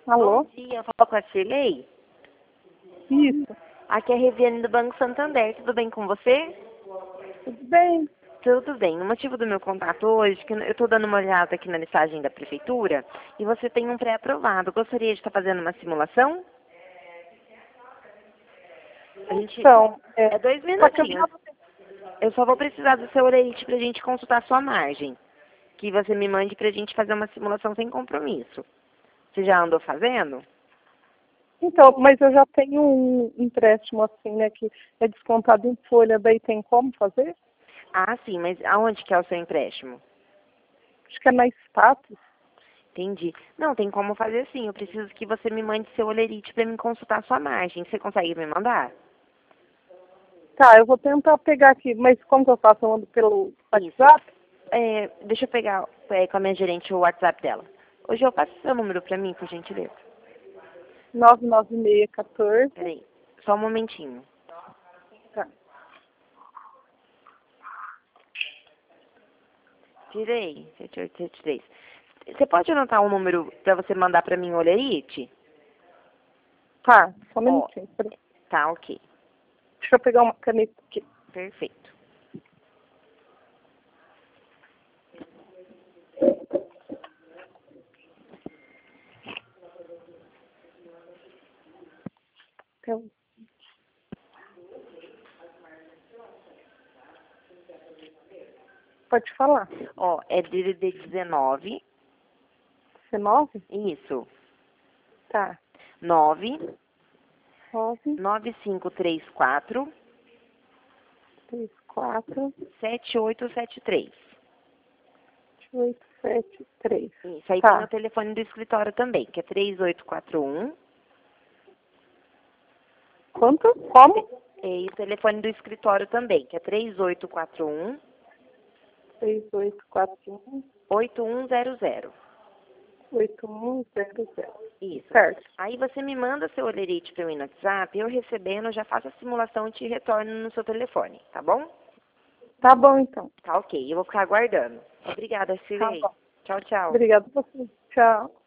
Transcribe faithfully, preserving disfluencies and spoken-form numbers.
Alô? Bom dia, eu falo com a Shirley. Isso. Aqui é a Reviane do Banco Santander, tudo bem com você? Tudo bem? Tudo bem. O motivo do meu contato hoje, que eu estou dando uma olhada aqui na listagem da Prefeitura, e você tem um pré-aprovado. Gostaria de estar fazendo uma simulação? A gente... Então, é, É dois só que eu minutinhos. tava- Eu só vou precisar do seu orelite para a gente consultar a sua margem. Que você me mande para a gente fazer uma simulação sem compromisso. Você já andou fazendo? Então, mas eu já tenho um empréstimo assim, né, que é descontado em folha, daí tem como fazer? Ah, sim, mas aonde que é o seu empréstimo? Acho que é na status. Entendi. Não, tem como fazer sim. Eu preciso que você me mande seu olerite para me consultar a sua margem. Você consegue me mandar? Tá, eu vou tentar pegar aqui, mas como que eu faço? Eu mando pelo Isso. WhatsApp? É, deixa eu pegar é, com a minha gerente o WhatsApp dela. Hoje eu passo seu número para mim, por gentileza. nove nove seis um quatro. Peraí, só um momentinho. Tá. Tirei. sete oito sete três. Você pode anotar um número para você mandar para mim o olerite? Tá, só um Ó, minutinho. Peraí. tá, ok. Deixa eu pegar uma caneta aqui. Perfeito. Então, pode falar. Ó, é D D D dezenove. dezenove? Isso. Tá. nove nove, nove cinco três quatro três, quatro, sete oito sete três. oito, sete, três. Isso, aí tem o Tá. telefone do escritório também, que é três oito quatro um. Quanto? Como? E o telefone do escritório também, que é três oito quatro um, seis oito quatro um, oito um zero zero. oito um zero zero. Isso. Certo. Aí você me manda seu olerite para mim no WhatsApp, eu recebendo, eu já faço a simulação e te retorno no seu telefone, tá bom? Tá bom, então. Tá ok, eu vou ficar aguardando. Obrigada, Tá Shirley. bom. Tchau, tchau. Obrigada por você. Tchau.